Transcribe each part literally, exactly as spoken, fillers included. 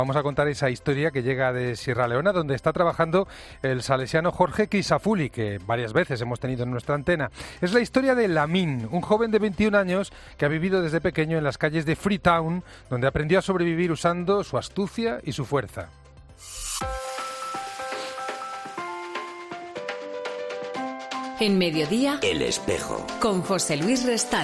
Vamos a contar esa historia que llega de Sierra Leona, donde está trabajando el salesiano Jorge Crisafulli, que varias veces hemos tenido en nuestra antena. Es la historia de Lamin, un joven de veintiún años que ha vivido desde pequeño en las calles de Freetown, donde aprendió a sobrevivir usando su astucia y su fuerza. En Mediodía, El Espejo, con José Luis Restán.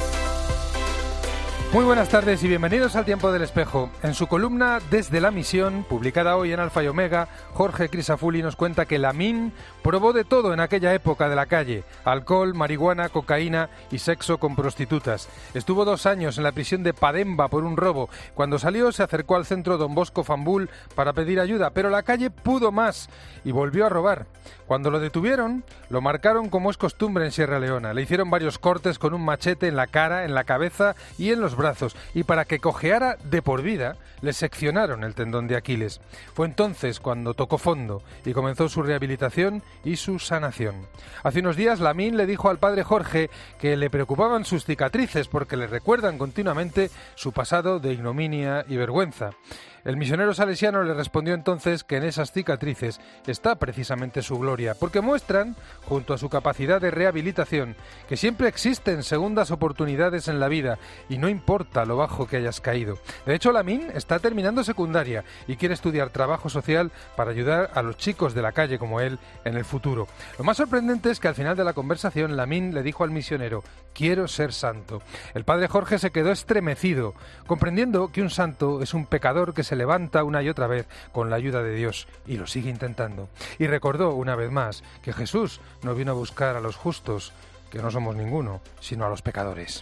Muy buenas tardes y bienvenidos al Tiempo del Espejo. En su columna Desde la Misión, publicada hoy en Alfa y Omega, Jorge Crisafulli nos cuenta que Lamin probó de todo en aquella época de la calle: alcohol, marihuana, cocaína y sexo con prostitutas. Estuvo dos años en la prisión de Pademba por un robo. Cuando salió se acercó al centro Don Bosco Fambul para pedir ayuda, pero la calle pudo más y volvió a robar. Cuando lo detuvieron, lo marcaron como es costumbre en Sierra Leona. Le hicieron varios cortes con un machete en la cara, en la cabeza y en los brazos, y para que cojeara de por vida, le seccionaron el tendón de Aquiles. Fue entonces cuando tocó fondo y comenzó su rehabilitación y su sanación. Hace unos días Lamin le dijo al padre Jorge que le preocupaban sus cicatrices porque le recuerdan continuamente su pasado de ignominia y vergüenza. El misionero salesiano le respondió entonces que en esas cicatrices está precisamente su gloria, porque muestran, junto a su capacidad de rehabilitación, que siempre existen segundas oportunidades en la vida y no importa lo bajo que hayas caído. De hecho, Lamin está terminando secundaria y quiere estudiar trabajo social para ayudar a los chicos de la calle como él en el futuro. Lo más sorprendente es que al final de la conversación Lamin le dijo al misionero: quiero ser santo. El padre Jorge se quedó estremecido, comprendiendo que un santo es un pecador que se levanta una y otra vez con la ayuda de Dios y lo sigue intentando. Y recordó una vez más que Jesús no vino a buscar a los justos, que no somos ninguno, sino a los pecadores.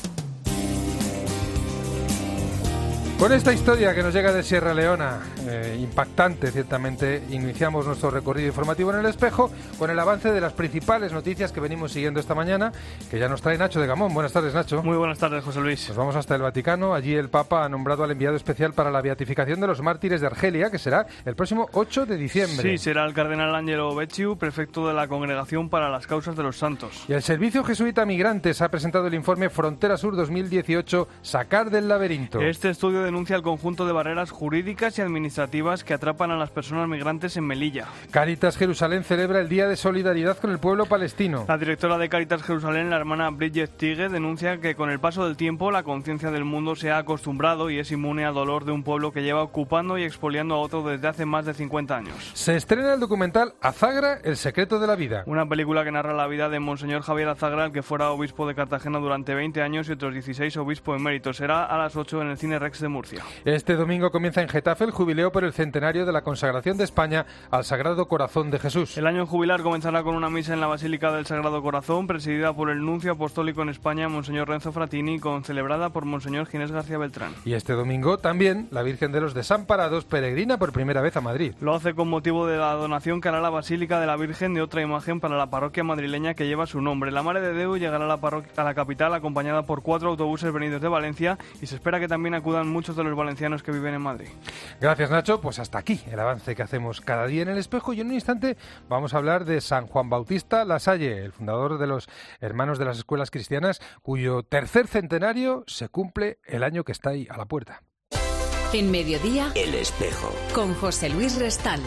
Con esta historia que nos llega de Sierra Leona, eh, impactante ciertamente, iniciamos nuestro recorrido informativo en El Espejo con el avance de las principales noticias que venimos siguiendo esta mañana, que ya nos trae Nacho de Gamón. Buenas tardes, Nacho. Muy buenas tardes, José Luis. Nos vamos hasta el Vaticano. Allí el Papa ha nombrado al enviado especial para la beatificación de los mártires de Argelia, que será el próximo ocho de diciembre. Sí, será el cardenal Angelo Becciu, prefecto de la Congregación para las Causas de los Santos. Y el Servicio Jesuita Migrantes ha presentado el informe Frontera Sur dos mil dieciocho, Sacar del laberinto. Este estudio denuncia el conjunto de barreras jurídicas y administrativas que atrapan a las personas migrantes en Melilla. Cáritas Jerusalén celebra el Día de Solidaridad con el pueblo palestino. La directora de Cáritas Jerusalén, la hermana Bridget Tige, denuncia que con el paso del tiempo la conciencia del mundo se ha acostumbrado y es inmune al dolor de un pueblo que lleva ocupando y expoliando a otro desde hace más de cincuenta años. Se estrena el documental Azagra, el secreto de la vida. Una película que narra la vida de Monseñor Javier Azagra, el que fuera obispo de Cartagena durante veinte años y otros dieciséis obispo emérito. Será a las ocho en el Cine Rex de Murcia. Este domingo comienza en Getafe el jubileo por el centenario de la consagración de España al Sagrado Corazón de Jesús. El año jubilar comenzará con una misa en la Basílica del Sagrado Corazón, presidida por el nuncio apostólico en España, Monseñor Renzo Fratini, con celebrada por Monseñor Ginés García Beltrán. Y este domingo también la Virgen de los Desamparados peregrina por primera vez a Madrid. Lo hace con motivo de la donación que hará la Basílica de la Virgen de otra imagen para la parroquia madrileña que lleva su nombre. La Mare de Déu llegará a la, parroquia, a la capital acompañada por cuatro autobuses venidos de Valencia y se espera que también acudan muchos de los valencianos que viven en Madrid. Gracias, Nacho. Pues hasta aquí el avance que hacemos cada día en El Espejo, y en un instante vamos a hablar de San Juan Bautista Lasalle, el fundador de los Hermanos de las Escuelas Cristianas, cuyo tercer centenario se cumple el año que está ahí a la puerta. En Mediodía, El Espejo, con José Luis Restán.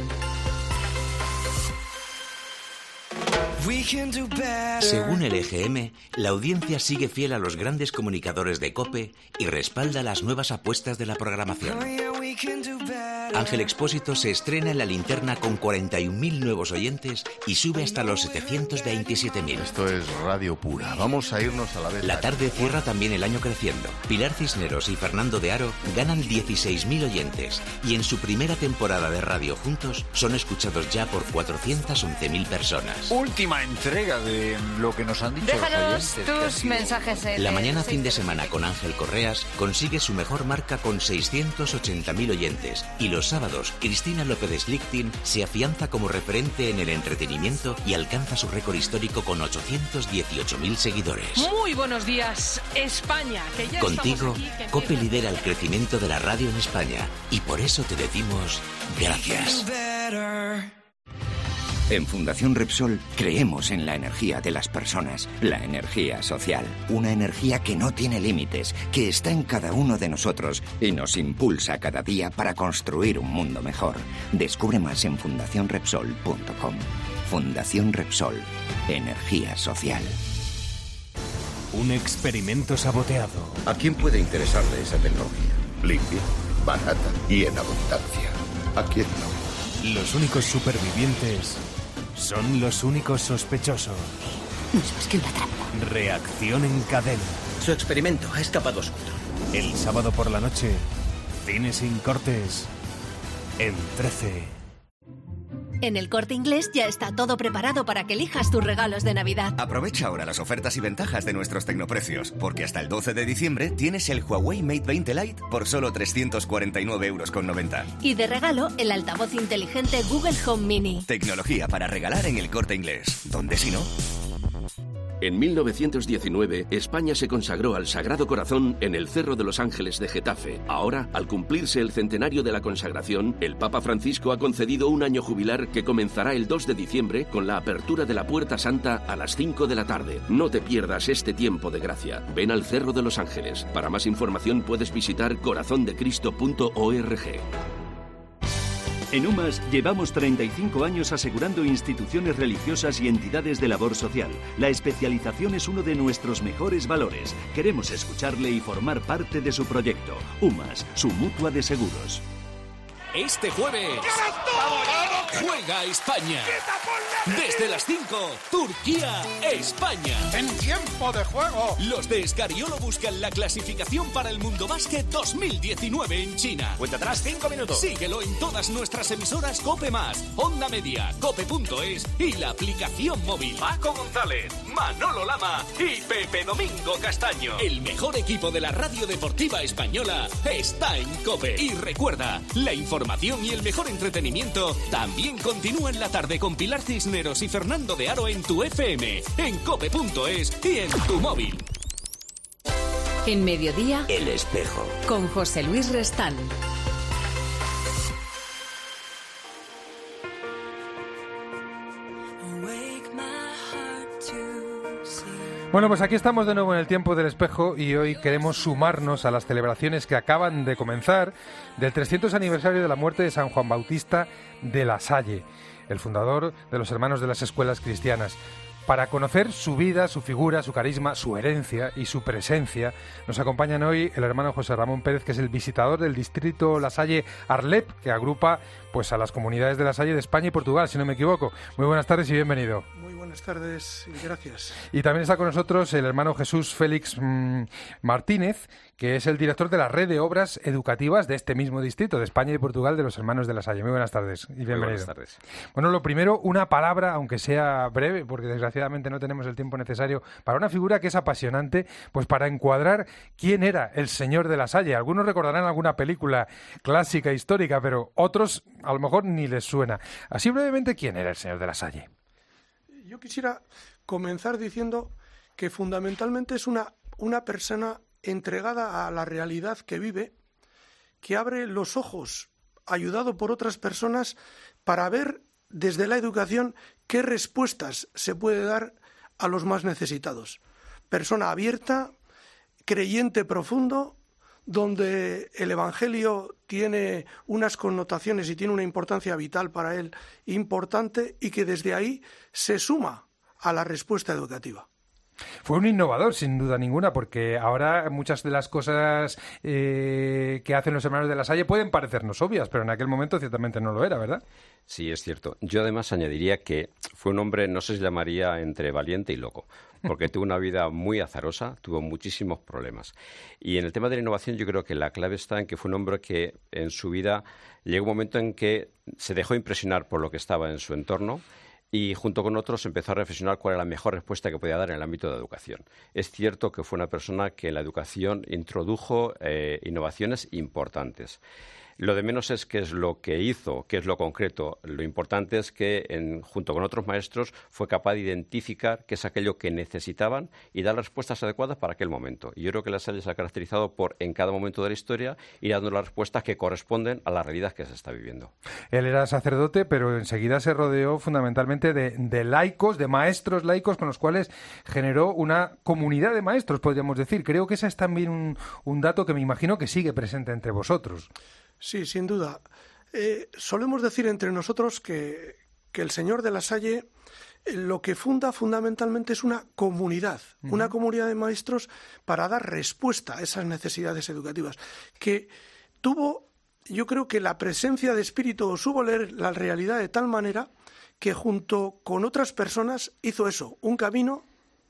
Según el E G M, la audiencia sigue fiel a los grandes comunicadores de COPE y respalda las nuevas apuestas de la programación. Ángel Expósito se estrena en La Linterna con cuarenta y un mil nuevos oyentes y sube hasta los setecientos veintisiete mil. Esto es radio pura. Vamos a irnos a la vez. La Tarde cierra también el año creciendo. Pilar Cisneros y Fernando de Aro ganan dieciséis mil oyentes y en su primera temporada de radio juntos son escuchados ya por cuatrocientas once mil personas. Última entrega de lo que nos han dicho Déjanos los oyentes. tus mensajes. En La el mañana seis fin de tres semana con Ángel Correas consigue su mejor marca con seiscientos ochenta mil oyentes y los sábados Cristina López Slichting se afianza como referente en el entretenimiento y alcanza su récord histórico con ochocientos dieciocho mil seguidores. Muy buenos días, España. Que ya Contigo, estamos aquí, que COPE empieza. lidera el crecimiento de la radio en España y por eso te decimos gracias. En Fundación Repsol creemos en la energía de las personas, la energía social, una energía que no tiene límites, que está en cada uno de nosotros y nos impulsa cada día para construir un mundo mejor. Descubre más en fundación repsol punto com. Fundación Repsol, energía social. Un experimento saboteado. ¿A quién puede interesarle esa tecnología? Limpia, barata y en abundancia. ¿A quién no? Los únicos supervivientes son los únicos sospechosos. No es más que una trampa. Reacción en cadena. Su experimento ha escapado a su control. El sábado por la noche, Cine sin cortes, en trece. En El Corte Inglés ya está todo preparado para que elijas tus regalos de Navidad. Aprovecha ahora las ofertas y ventajas de nuestros tecnoprecios, porque hasta el doce de diciembre tienes el Huawei Mate veinte Lite por solo trescientos cuarenta y nueve euros con noventa. Y de regalo, el altavoz inteligente Google Home Mini. Tecnología para regalar en El Corte Inglés. ¿Dónde si no? En mil novecientos diecinueve, España se consagró al Sagrado Corazón en el Cerro de los Ángeles de Getafe. Ahora, al cumplirse el centenario de la consagración, el Papa Francisco ha concedido un año jubilar que comenzará el dos de diciembre con la apertura de la Puerta Santa a las cinco de la tarde. No te pierdas este tiempo de gracia. Ven al Cerro de los Ángeles. Para más información puedes visitar corazón de cristo punto org. En UMAS llevamos treinta y cinco años asegurando instituciones religiosas y entidades de labor social. La especialización es uno de nuestros mejores valores. Queremos escucharle y formar parte de su proyecto. UMAS, su mutua de seguros. Este jueves juega España. Desde las cinco, Turquía-España. En tiempo de juego. Los de Escariolo buscan la clasificación para el Mundo Básquet dos mil diecinueve en China. Cuenta atrás, cinco minutos. Síguelo en todas nuestras emisoras COPE+, Onda Media, cope punto es y la aplicación móvil. Paco González, Manolo Lama y Pepe Domingo Castaño. El mejor equipo de la radio deportiva española está en COPE. Y recuerda, la información y el mejor entretenimiento también continúa en la tarde con Pilar Cisneros y Fernando de Aro en tu F M, en cope punto es y en tu móvil. En Mediodía, El Espejo, con José Luis Restán. Bueno, pues aquí estamos de nuevo en el tiempo del espejo y hoy queremos sumarnos a las celebraciones que acaban de comenzar del trescientos aniversario de la muerte de San Juan Bautista de La Salle, el fundador de los Hermanos de las Escuelas Cristianas. Para conocer su vida, su figura, su carisma, su herencia y su presencia, nos acompañan hoy el hermano José Ramón Pérez, que es el visitador del distrito La Salle Arlep, que agrupa pues a las comunidades de La Salle de España y Portugal, si no me equivoco. Muy buenas tardes y bienvenido. Muy buenas tardes y gracias. Y también está con nosotros el hermano Jesús Félix mmm, Martínez, que es el director de la red de obras educativas de este mismo distrito, de España y Portugal, de los Hermanos de La Salle. Muy buenas tardes y bienvenido. Muy buenas tardes. Bueno, lo primero, una palabra, aunque sea breve, porque desgraciadamente no tenemos el tiempo necesario, para una figura que es apasionante, pues para encuadrar quién era el señor de La Salle. Algunos recordarán alguna película clásica, histórica, pero otros a lo mejor ni les suena. Así brevemente, ¿quién era el señor de La Salle? Yo quisiera comenzar diciendo que fundamentalmente es una, una persona entregada a la realidad que vive, que abre los ojos, ayudado por otras personas, para ver desde la educación qué respuestas se puede dar a los más necesitados. Persona abierta, creyente profundo, donde el Evangelio tiene unas connotaciones y tiene una importancia vital para él importante, y que desde ahí se suma a la respuesta educativa. Fue un innovador, sin duda ninguna, porque ahora muchas de las cosas eh, que hacen los Hermanos de La Salle pueden parecernos obvias, pero en aquel momento ciertamente no lo era, ¿verdad? Sí, es cierto. Yo además añadiría que fue un hombre, no se llamaría entre valiente y loco, porque tuvo una vida muy azarosa, tuvo muchísimos problemas. Y en el tema de la innovación yo creo que la clave está en que fue un hombre que en su vida llegó un momento en que se dejó impresionar por lo que estaba en su entorno, y junto con otros empezó a reflexionar cuál era la mejor respuesta que podía dar en el ámbito de la educación. Es cierto que fue una persona que en la educación introdujo eh, innovaciones importantes. Lo de menos es qué es lo que hizo, qué es lo concreto. Lo importante es que, en, junto con otros maestros, fue capaz de identificar qué es aquello que necesitaban y dar las respuestas adecuadas para aquel momento. Y yo creo que La Salle se ha caracterizado por, en cada momento de la historia, ir dando las respuestas que corresponden a la realidad que se está viviendo. Él era sacerdote, pero enseguida se rodeó fundamentalmente de, de laicos, de maestros laicos, con los cuales generó una comunidad de maestros, podríamos decir. Creo que ese es también un, un dato que me imagino que sigue presente entre vosotros. Sí, sin duda. Eh, solemos decir entre nosotros que, que el señor de La Salle eh, lo que funda fundamentalmente es una comunidad, uh-huh. una comunidad de maestros para dar respuesta a esas necesidades educativas, que tuvo, yo creo que la presencia de espíritu supo leer la realidad de tal manera que junto con otras personas hizo eso, un camino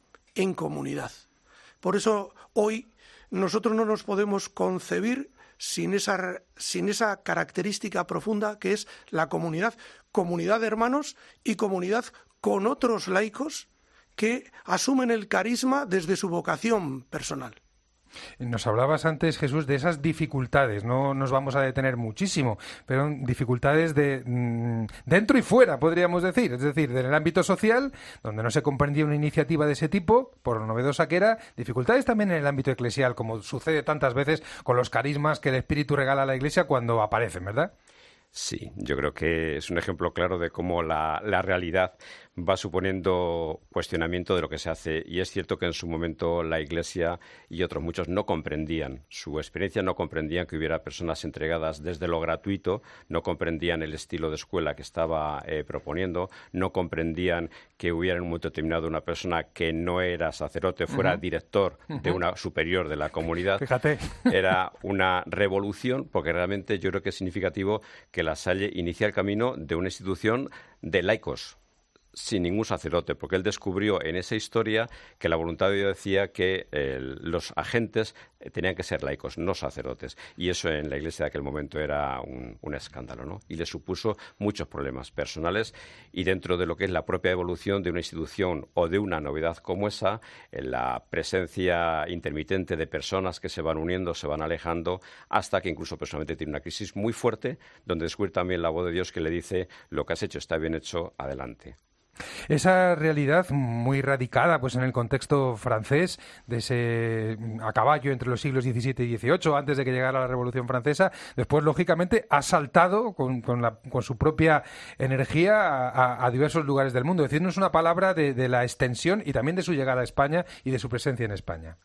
en comunidad. Por eso hoy nosotros no nos podemos concebir sin esa, sin esa característica profunda que es la comunidad, comunidad de hermanos y comunidad con otros laicos que asumen el carisma desde su vocación personal. Nos hablabas antes, Jesús, de esas dificultades. No nos vamos a detener muchísimo, pero dificultades de mmm, dentro y fuera, podríamos decir. Es decir, en el ámbito social, donde no se comprendía una iniciativa de ese tipo, por lo novedosa que era. Dificultades también en el ámbito eclesial, como sucede tantas veces con los carismas que el Espíritu regala a la Iglesia cuando aparecen, ¿verdad? Sí, yo creo que es un ejemplo claro de cómo la, la realidad va suponiendo cuestionamiento de lo que se hace. Y es cierto que en su momento la Iglesia y otros muchos no comprendían su experiencia, no comprendían que hubiera personas entregadas desde lo gratuito, no comprendían el estilo de escuela que estaba eh, proponiendo, no comprendían que hubiera en un momento determinado una persona que no era sacerdote, fuera uh-huh. director uh-huh. de una superior de la comunidad. Fíjate. Era una revolución, porque realmente yo creo que es significativo que La Salle inicia el camino de una institución de laicos, sin ningún sacerdote, porque él descubrió en esa historia que la voluntad de Dios decía que eh, los agentes eh, tenían que ser laicos, no sacerdotes. Y eso en la Iglesia de aquel momento era un, un escándalo, ¿no? Y le supuso muchos problemas personales, y dentro de lo que es la propia evolución de una institución o de una novedad como esa, en la presencia intermitente de personas que se van uniendo, se van alejando, hasta que incluso personalmente tiene una crisis muy fuerte, donde descubre también la voz de Dios que le dice: lo que has hecho está bien hecho, adelante. Esa realidad muy radicada pues en el contexto francés, de ese a caballo entre los siglos diecisiete y dieciocho, antes de que llegara la Revolución Francesa, después lógicamente ha saltado con, con, la, con su propia energía a, a diversos lugares del mundo. Decirnos una palabra de, de la extensión y también de su llegada a España y de su presencia en España.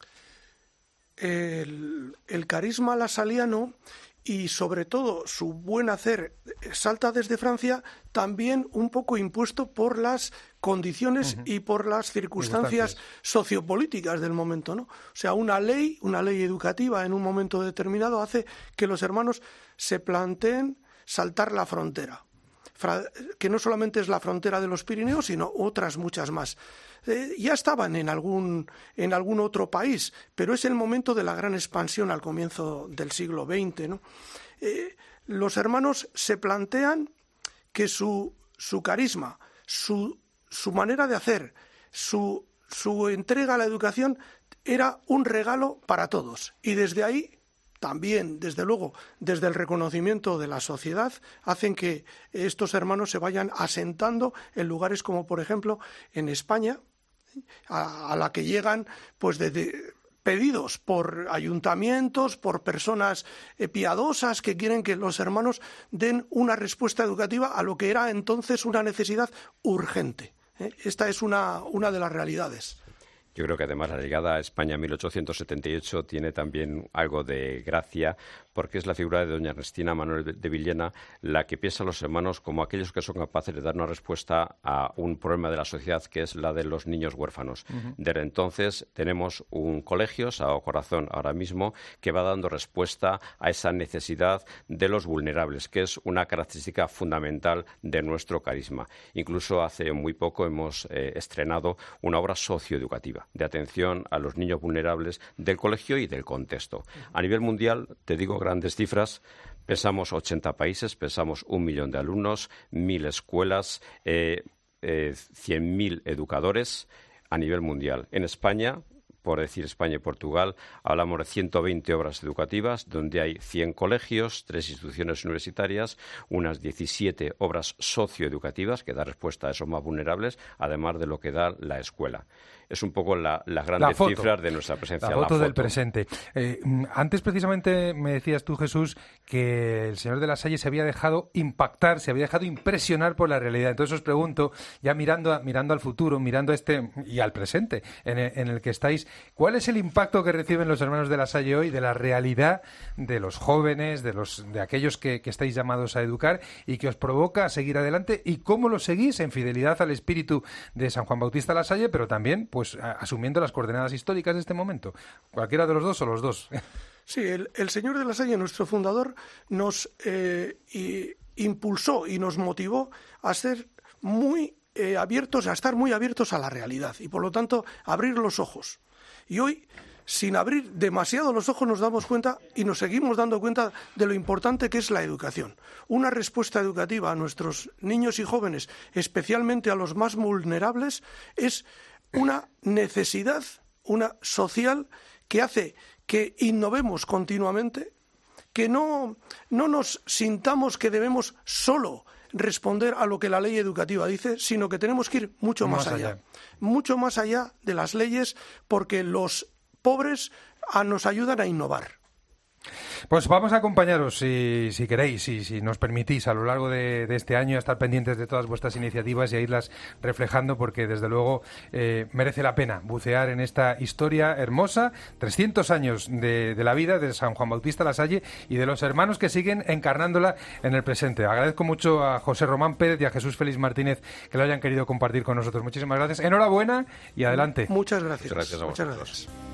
El, el carisma lasaliano y sobre todo su buen hacer salta desde Francia, también un poco impuesto por las condiciones uh-huh. y por las circunstancias, circunstancias sociopolíticas del momento, ¿no? O sea, una ley, una ley educativa en un momento determinado hace que los hermanos se planteen saltar la frontera, que no solamente es la frontera de los Pirineos, sino otras muchas más. Eh, ya estaban en algún, en algún otro país, pero es el momento de la gran expansión al comienzo del siglo veinte, ¿no? Eh, los hermanos se plantean que su, su carisma, su, su manera de hacer, su, su entrega a la educación era un regalo para todos. Y desde ahí, también, desde luego, desde el reconocimiento de la sociedad, hacen que estos hermanos se vayan asentando en lugares como, por ejemplo, en España, a, a la que llegan pues de, de pedidos por ayuntamientos, por personas eh, piadosas que quieren que los hermanos den una respuesta educativa a lo que era entonces una necesidad urgente. ¿eh? Esta es una, una de las realidades. Yo creo que además la llegada a España en mil ochocientos setenta y ocho tiene también algo de gracia, porque es la figura de doña Ernestina Manuel de Villena la que piensa a los hermanos como aquellos que son capaces de dar una respuesta a un problema de la sociedad, que es la de los niños huérfanos. Uh-huh. Desde entonces tenemos un colegio, Sagrado Corazón ahora mismo, que va dando respuesta a esa necesidad de los vulnerables, que es una característica fundamental de nuestro carisma. Incluso hace muy poco hemos eh, estrenado una obra socioeducativa de atención a los niños vulnerables del colegio y del contexto. A nivel mundial, te digo grandes cifras, pensamos ochenta países, pensamos un millón de alumnos, mil escuelas, eh, eh, cien mil educadores a nivel mundial. En España por decir España y Portugal, hablamos de ciento veinte obras educativas, donde hay cien colegios, tres instituciones universitarias, unas diecisiete obras socioeducativas que dan respuesta a esos más vulnerables, además de lo que da la escuela. Es un poco la, las grandes la cifras de nuestra presencia. La foto, la foto. del presente. Eh, antes, precisamente, me decías tú, Jesús, que el señor de la Salle se había dejado impactar, se había dejado impresionar por la realidad. Entonces os pregunto, ya mirando, a, mirando al futuro, mirando a este y al presente en el, en el que estáis, ¿cuál es el impacto que reciben los hermanos de la Salle hoy de la realidad de los jóvenes, de los de aquellos que, que estáis llamados a educar y que os provoca a seguir adelante? ¿Y cómo lo seguís en fidelidad al espíritu de San Juan Bautista La Salle, pero también pues asumiendo las coordenadas históricas de este momento? ¿Cualquiera de los dos o los dos? Sí, el, el señor de la Salle, nuestro fundador, nos eh, y, impulsó y nos motivó a ser muy eh, abiertos, a estar muy abiertos a la realidad y, por lo tanto, abrir los ojos. Y hoy, sin abrir demasiado los ojos, nos damos cuenta y nos seguimos dando cuenta de lo importante que es la educación. Una respuesta educativa a nuestros niños y jóvenes, especialmente a los más vulnerables, es una necesidad, una social, que hace que innovemos continuamente, que no, no nos sintamos que debemos solo responder a lo que la ley educativa dice, sino que tenemos que ir mucho más, más allá. allá, mucho más allá de las leyes, porque los pobres a, nos ayudan a innovar. Pues vamos a acompañaros, si, si queréis, si, si nos permitís, a lo largo de, de este año, a estar pendientes de todas vuestras iniciativas y a irlas reflejando, porque desde luego eh, merece la pena bucear en esta historia hermosa, trescientos años de, de la vida de San Juan Bautista La Salle y de los hermanos que siguen encarnándola en el presente. Agradezco mucho a José Román Pérez y a Jesús Félix Martínez que lo hayan querido compartir con nosotros. Muchísimas gracias. Enhorabuena y adelante. Muchas gracias. Muchas gracias a Muchas vosotros. gracias.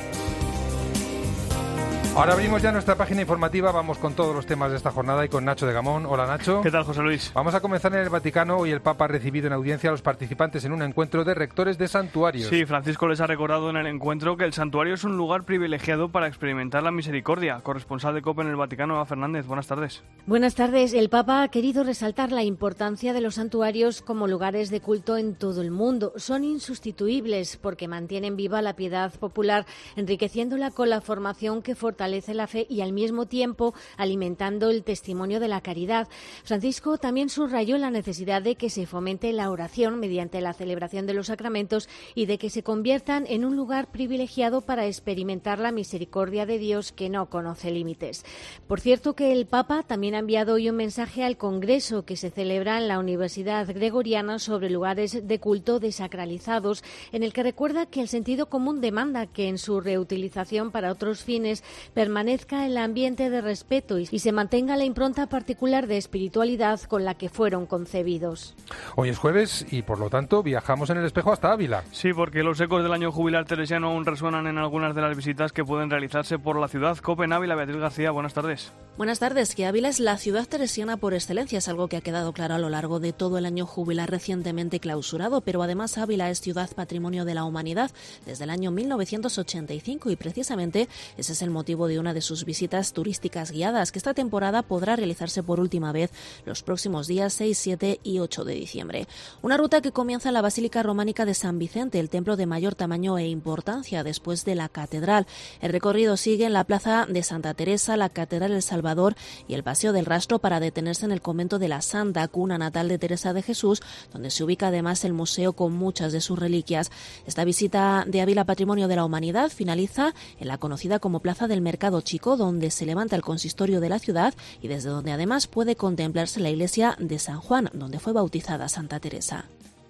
Ahora abrimos ya nuestra página informativa, vamos con todos los temas de esta jornada y con Nacho de Gamón. Hola, Nacho. ¿Qué tal, José Luis? Vamos a comenzar en el Vaticano. Hoy el Papa ha recibido en audiencia a los participantes en un encuentro de rectores de santuarios. Sí, Francisco les ha recordado en el encuentro que el santuario es un lugar privilegiado para experimentar la misericordia. Corresponsal de COPE en el Vaticano, Eva Fernández, buenas tardes. Buenas tardes. El Papa ha querido resaltar la importancia de los santuarios como lugares de culto en todo el mundo. Son insustituibles porque mantienen viva la piedad popular, enriqueciéndola con la formación que fortalece la fe y al mismo tiempo alimentando el testimonio de la caridad. Francisco también subrayó la necesidad de que se fomente la oración mediante la celebración de los sacramentos y de que se conviertan en un lugar privilegiado para experimentar la misericordia de Dios que no conoce límites. Por cierto que el Papa también ha enviado hoy un mensaje al Congreso que se celebra en la Universidad Gregoriana sobre lugares de culto desacralizados, en el que recuerda que el sentido común demanda que en su reutilización para otros fines permanezca el ambiente de respeto y se mantenga la impronta particular de espiritualidad con la que fueron concebidos. Hoy es jueves y, por lo tanto, viajamos en el espejo hasta Ávila. Sí, porque los ecos del año jubilar teresiano aún resuenan en algunas de las visitas que pueden realizarse por la ciudad. COPE en Ávila, Beatriz García, buenas tardes. Buenas tardes. Que Ávila es la ciudad teresiana por excelencia, es algo que ha quedado claro a lo largo de todo el año jubilar recientemente clausurado, pero además Ávila es ciudad patrimonio de la humanidad desde el año mil novecientos ochenta y cinco y precisamente ese es el motivo de una de sus visitas turísticas guiadas, que esta temporada podrá realizarse por última vez los próximos días seis, siete y ocho de diciembre. Una ruta que comienza en la Basílica Románica de San Vicente, el templo de mayor tamaño e importancia después de la catedral. El recorrido sigue en la Plaza de Santa Teresa, la Catedral El Salvador y el Paseo del Rastro para detenerse en el convento de la Santa, cuna natal de Teresa de Jesús, donde se ubica además el museo con muchas de sus reliquias. Esta visita de Ávila Patrimonio de la Humanidad finaliza en la conocida como Plaza del Mercado Chico, donde se levanta el consistorio de la ciudad y desde donde además puede contemplarse la iglesia de San Juan, donde fue bautizada Santa Teresa.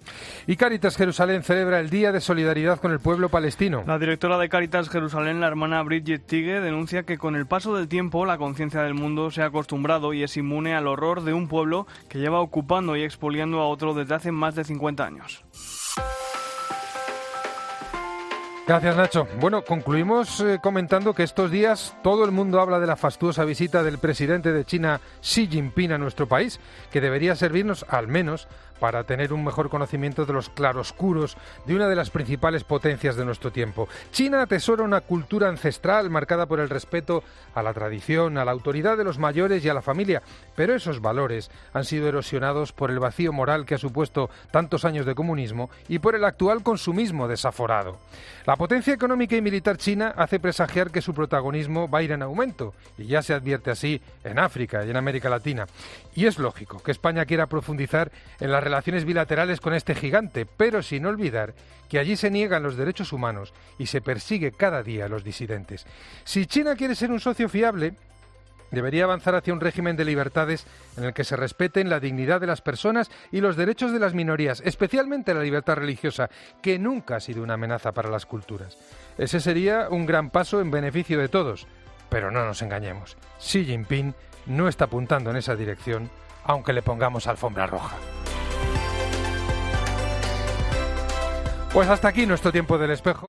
Y Cáritas Jerusalén celebra el Día de Solidaridad con el pueblo palestino. La directora de Cáritas Jerusalén, la hermana Bridget Tige, denuncia que con el paso del tiempo la conciencia del mundo se ha acostumbrado y es inmune al horror de un pueblo que lleva ocupando y expoliando a otro desde hace más de cincuenta años. Gracias, Nacho. Bueno, concluimos eh, comentando que estos días todo el mundo habla de la fastuosa visita del presidente de China, Xi Jinping, a nuestro país, que debería servirnos al menos para tener un mejor conocimiento de los claroscuros de una de las principales potencias de nuestro tiempo. China atesora una cultura ancestral marcada por el respeto a la tradición, a la autoridad de los mayores y a la familia, pero esos valores han sido erosionados por el vacío moral que ha supuesto tantos años de comunismo y por el actual consumismo desaforado. La La potencia económica y militar china hace presagiar que su protagonismo va a ir en aumento, y ya se advierte así en África y en América Latina. Y es lógico que España quiera profundizar en las relaciones bilaterales con este gigante, pero sin olvidar que allí se niegan los derechos humanos y se persigue cada día a los disidentes. Si China quiere ser un socio fiable, debería avanzar hacia un régimen de libertades en el que se respeten la dignidad de las personas y los derechos de las minorías, especialmente la libertad religiosa, que nunca ha sido una amenaza para las culturas. Ese sería un gran paso en beneficio de todos, pero no nos engañemos. Xi Jinping no está apuntando en esa dirección, aunque le pongamos alfombra roja. Pues hasta aquí nuestro tiempo del espejo.